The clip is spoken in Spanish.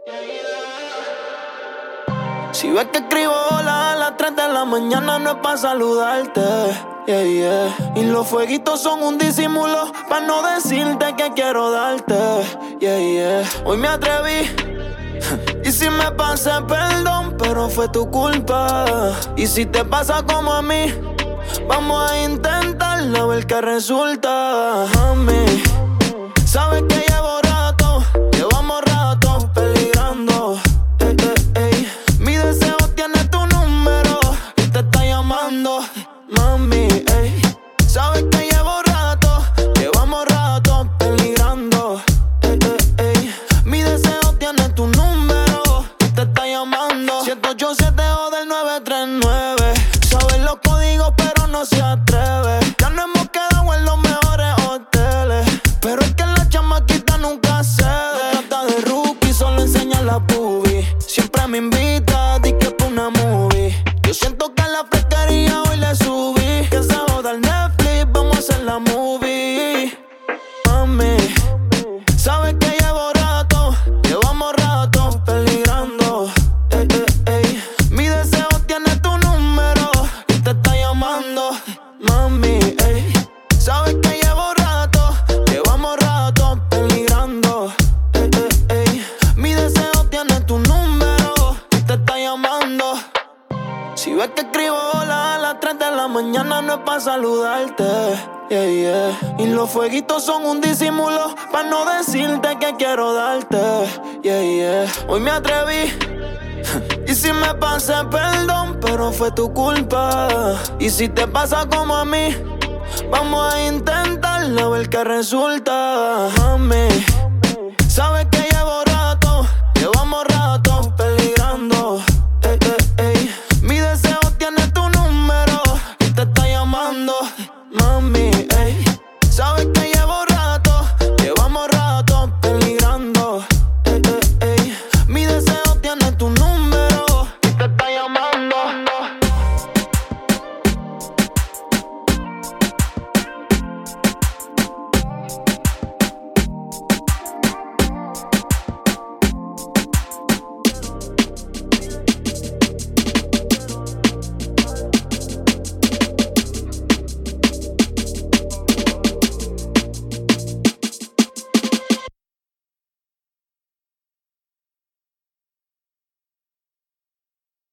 Si ves que escribo hola a las 3 de la mañana, no es pa' saludarte, yeah, yeah. Y los fueguitos son un disimulo pa' no decirte que quiero darte, yeah, yeah. Hoy me atreví y si me pasé, perdón, pero fue tu culpa. Y si te pasa como a mí, vamos a intentarlo a ver qué resulta. Mami, sabes que llevamos rato peligrando. Mi deseo tiene tu número y te está llamando. Mami, sabes que llevamos rato peligrando. Mi deseo tiene tu número y te está llamando. 787 o del 939. Sabes los códigos pero no se atreve. Ya no hemos quedado en los mejores hoteles, pero es que la chamaquita nunca cede. No trata de rookie, solo enseña la boobie. Siempre me invita, di que pa' una movie. Yo siento que la fresquería hoy le subí. Que se joda el Netflix, vamos a hacer la movie. Mami, sabes que llevamos rato peligrando. Mi deseo tiene tu número y te está llamando. Mami, sabes que llevamos rato peligrando. Mi deseo tiene tu número y te está llamando. Si ves que escribo hola a las 3 de la mañana, no es pa' saludarte, yeah, yeah. Y los fueguitos son un disimulo pa' no decirte que quiero darte, yeah, yeah. Hoy me atreví y si me pasé, perdón, pero fue tu culpa. Y si te pasa como a mí, vamos a intentarlo a ver qué resulta. Mami, sabes que